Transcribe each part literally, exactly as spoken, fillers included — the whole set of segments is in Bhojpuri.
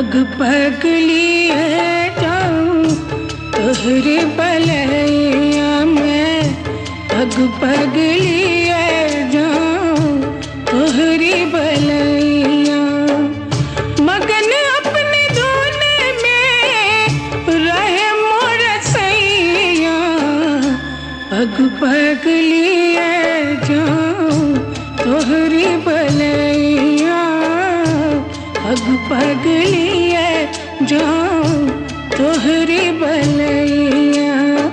पग पग लिए जाऊं तोहरे बलैया में, पग पग लिए जाऊं तोहरे बलैया। मगन अपने धुन में रहे मोर सैया, पग पग लिए जाऊं तोहरे बलैया, पग पग लिए जाऊं तोहरे बलैया।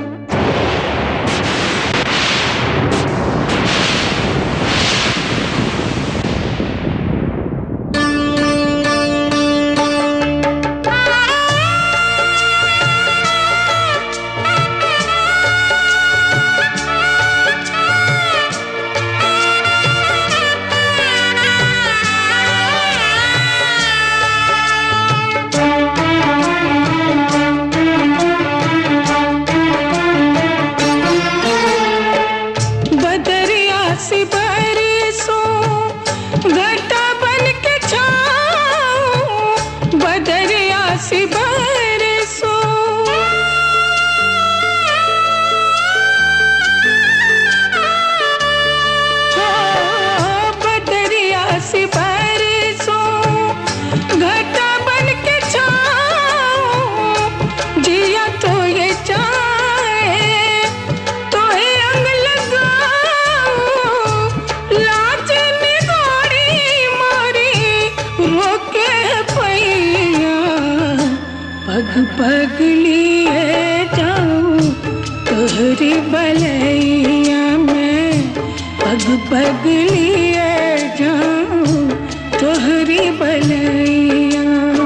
पग पग लिए जाऊं तोहरे बलैया में, पग पग लिए जाऊं तोहरे बलैया।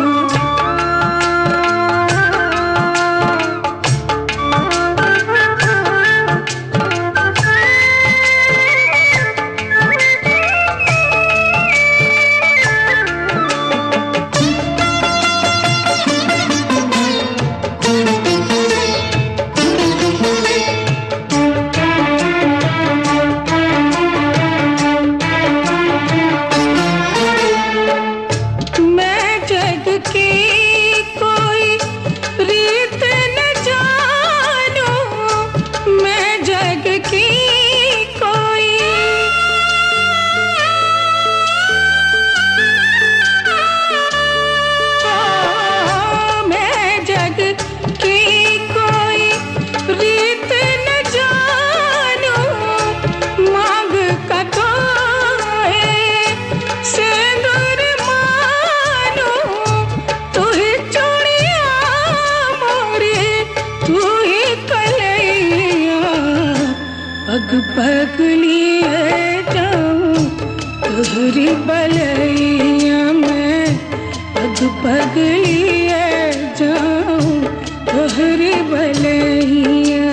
पग पग लिए जाऊं तोहरे बलैया में, पग पग लिए जाऊं तोहरे बलैया।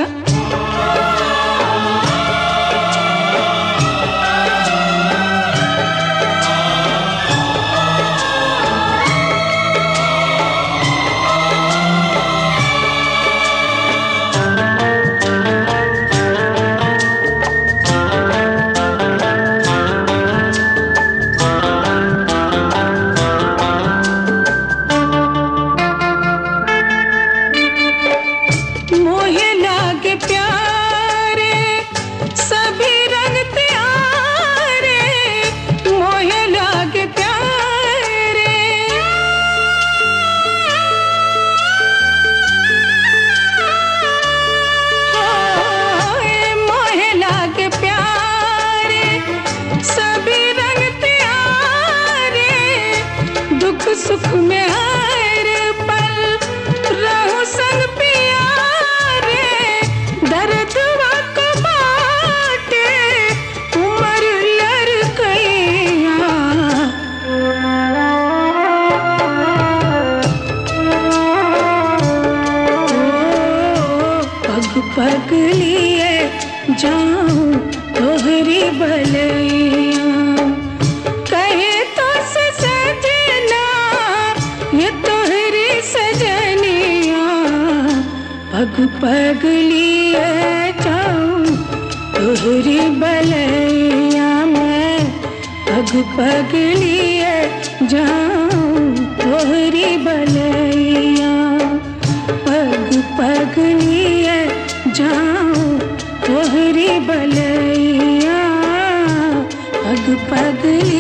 सुख में हर पल रहूं संग प्यारे, दर्द वक्त बाटे उम्र लड़कैया। पग पग लिए जाऊं तोहरे बलैया, कहे तो सजना ये तोहरी सजनिया। पग पग लिए जाऊं तोहरी बलैया में, पग पग लिए जाऊं। तोहरी बलैया। पग पग लिए जाऊं तोहरी बलैया, पग पग